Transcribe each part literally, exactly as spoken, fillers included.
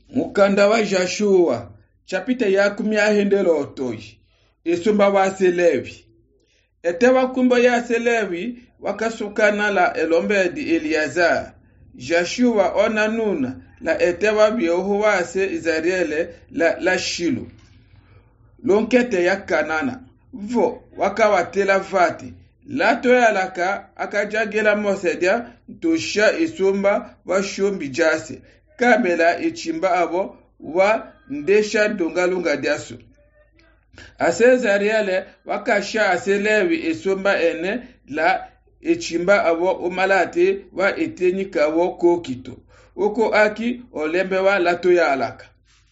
Mukanda wa Joshua chapita ya kumi ahendelo otoji esumba wa Selevi ete wakumbo ya Selevi wakasukana la elombedi Eliazar Joshua ona nuna la ete wa bioho wase Israele la, la Shilo lonkete ya Kanana vo wakawatela vati lato ya laka akajagela mosedia tosha esumba wa shombi jase kamela echimba abo wa ndesha dongalunga diasu asezariale wakasha aselewi esomba ene la echimba abo umalate wa etenyika wo kokito oko aki olembe wa lato ya alaka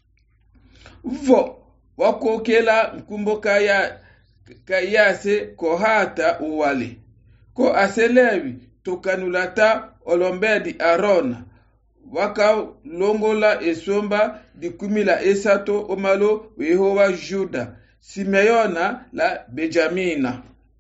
vo wakokela nkumbo kaya kayase kohata uwale ko aselewi tokanulata olombedi Arona waka longola esomba dikumila esato omalo wehowa Juda Simeona la Benjamina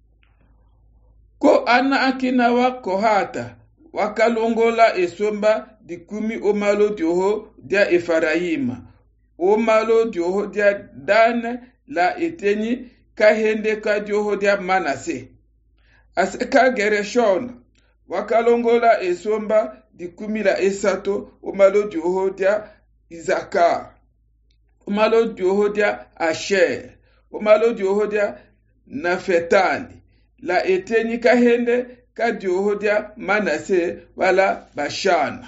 ko ana akina wa kohata waka longola esomba dikumi omalo dioho dia Efraima omalo dioho dia Dan la etenyi kahende ka dioho dia Manase aseka Gereshon waka longola esomba dikumila esato omalo dioho dia Isakar omalo dioho dia Asher omalo dioho dia Nafetali la etenyi kahende ka dioho dia Manase wala Bashana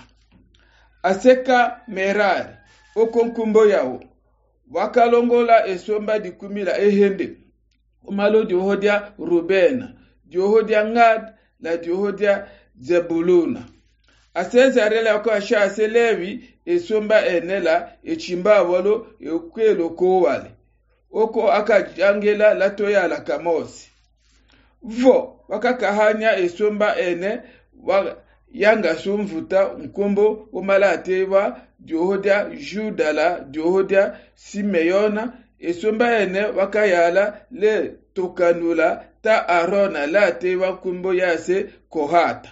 aseka Merari okonkumbo yao wakalongola esomba dikumila ehende omalo dioho dia Rubena dioho dia Gad la dioho dia Zebuluna asezarela wakasha aselevi esomba enela echimba walo ekwelo kowale oko akajangela latoya la kamosi vo wakakahanya esomba ene wa yanga sumvuta nkumbo umalate wa diohodia Juda la diohodia Simeona esomba ene wakayala le tokanula ta Arona la tewa kumbo yase kohata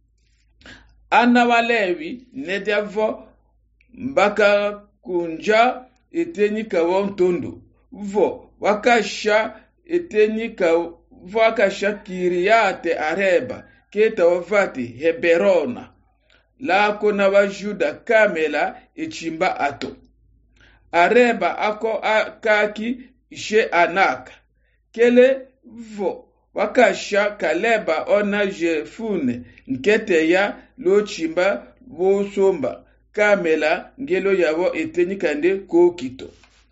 ana walevi nediavo mbaka kunja etenyika wontondo vo wakasha etenyika vo wakasha Kiriate Areba keta wafati Heberona la kona wa Juda kamela echimba ato Areba ako akaki she Anaka kele vo wakasha Kaleba ona Jefune nkete ya lo chimba wo somba kamela ngelo yabo etenyikande kokito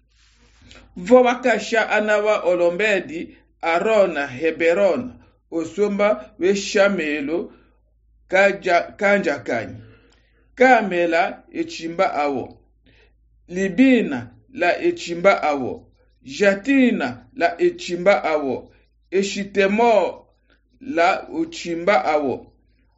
vo wakasha anawa olombedi Arona Heberona osomba we shamelo kaja kanja kanyi kamela echimba awo Libina la echimba awo Jatina la echimba awo Eshitemo la uchimba awo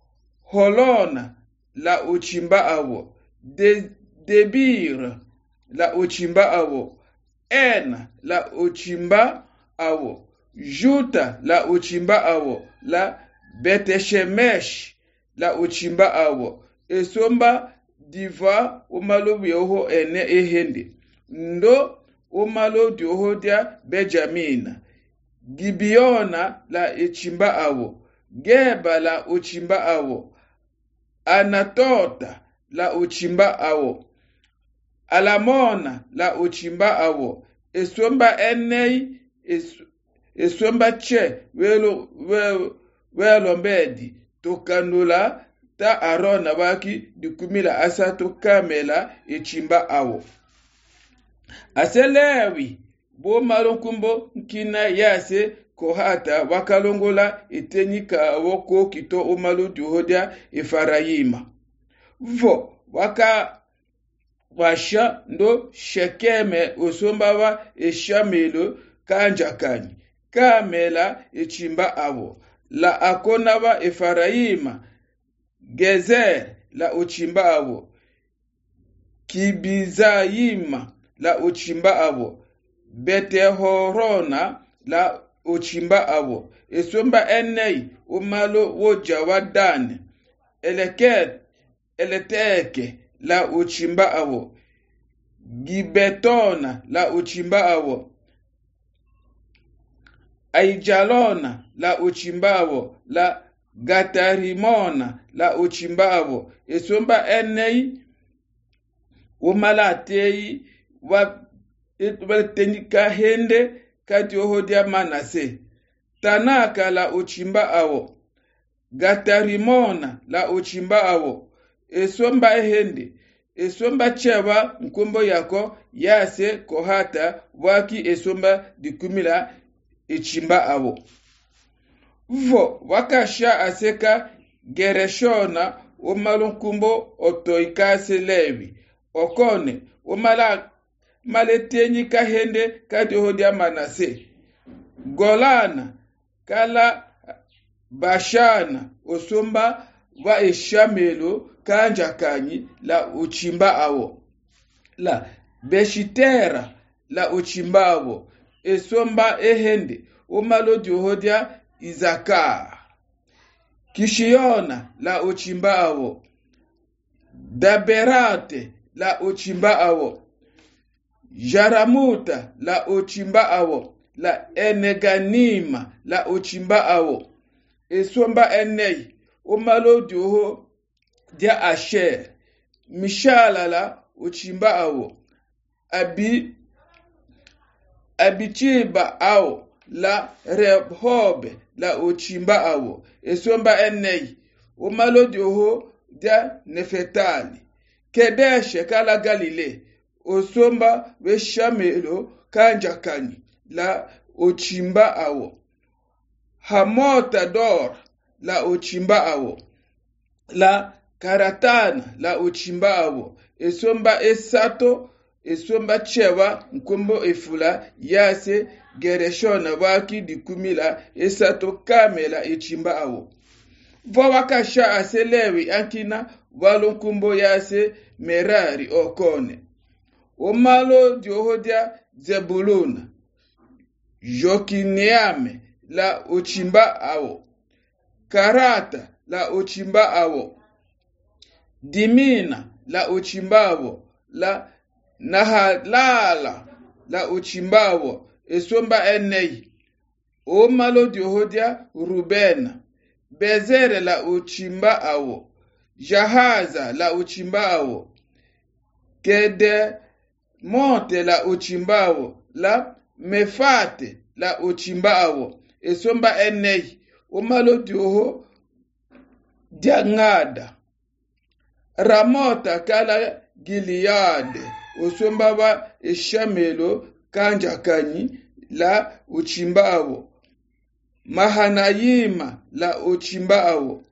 Holona la uchimba awo De, Debir la uchimba awo En la uchimba awo Juta la uchimba awo la Beteshemesh la uchimba awo esomba diva umalo bioho ene ehende ndo umalo dioho dia Benjamina Gibeona la echimba awo Geba la uchimba awo Anatota la uchimba awo Alamona la uchimba awo esomba enei es, esomba che welo welo welo mbedi tokanula ta Arona waki dikumila asato kamela echimba awo aselewi bo malonkumbo nkina yase kohata wakalongola etenyika woko kito omalo diohodia Efraima vo waka washa ndo Shekeme osomba wa eshamelo kanjakani kamela echimba awo la akona wa Efraima Gezer la uchimba awo Kibizaima la uchimba awo Betehorona la uchimba awo esomba enei umalo woja wadane eleket eleteke la uchimba awo Gibetona la uchimba awo. Aijalona la uchimba awo. La Gatarimona la uchimba awo. Esomba enei umalatei wa tenika hende kati ohodia Manase. Tanaka la uchimba awo. Gatarimona la uchimba awo. Esomba ehende. Esomba chewa mkumbo yako yase kohata waki esomba dikumila echimba awo. Vo wakasha aseka Gereshona umalunkumbo otoikase Levi. Okone umala maletenyi kahende kati hodia Manase. Golana kala Bashana osomba wa eshamelo kanja kanyi la uchimba awo. La Beshitera la uchimba awo. Esomba ehende umalo dihodia Izaka. Kishiona la uchimba awo. Daberate la uchimba awo. Jaramuta la uchimba awo. La Eneganima la uchimba awo. Esomba enei umalo diho dia Asher. Mishala la uchimba awo. Abi Abichiba awo la Rehobe la uchimba awo. Esomba enei umalo diho dia Nefetali. Kedeshe kala Galile. Osomba veshamelo kanja kanyi la uchimba awo. Hamota Dor la uchimba awo. La Karatana la uchimba awo. Esomba esato esomba chewa mkumbo efula yase Gereshona waki dikumila esato kamela echimba awo. Vawakasha aselewi ankina walunkumbo yase Merari okone. Omalo diohodia Zebuluna. Jokineame la uchimba awo. Karata la uchimba awo. Dimina la uchimba awo. La Nahalala la uchimba awo. Esomba enei. Omalo diohodia Rubena. Bezere la uchimba awo. Jahaza la uchimba awo. Kede monte la uchimba awo. La Mefate la uchimba awo. Esomba enei. Omalo dioho Diangada. Ramota kala Gileade. Osomba wa eshamelo kanja kanyi la uchimba awo. Mahanayima la uchimba awo.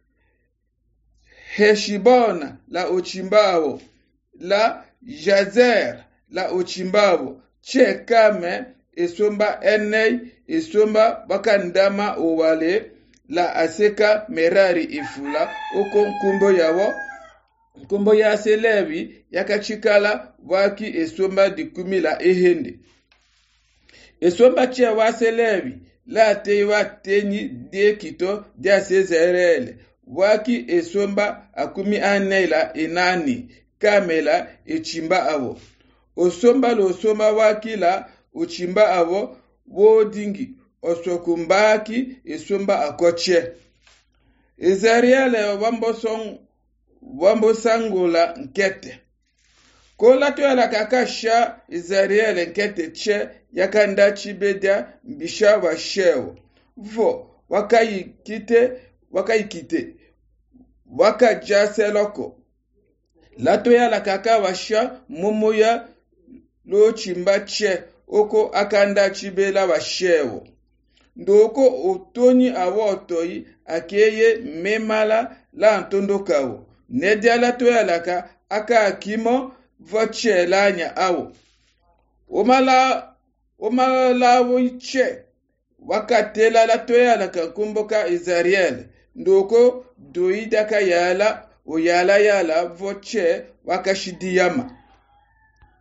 Heshibona la uchimba awo. La Jazer la uchimba awo. Chekame esomba enei esomba bakandama owale la aseka Merari ifula oko nkumbo yawo. Nkumbo ya Selevi yakachikala waki esomba dikumila ehende. Esomba chia wa Selevi la tewa tenyi de kito dia Sezerele. Waki esomba akumi anela enani kamela echimba awo. Osomba lo osomba waki la uchimba awo wodingi osokumbaki esomba akoche. Ezariele wambo song wambo sangula nkete. Kola to la kakasha Ezariele nkete che yakanda chibedia mbisha wa shewo. Vo wakayikite wakayikite wakajase loko. Lato ya la kaka washa momoya lo chimba che oko akanda chibela wa shewo. Ndoko otoni awotoi akeye memala la antondokawo. Nedia lato ya laka aka akimo voche lanya awo. Omala omala wiche wakatela lato ya laka kumboka Ezariel. Ndoko doidaka yala o yala yala voche wakashidiyama.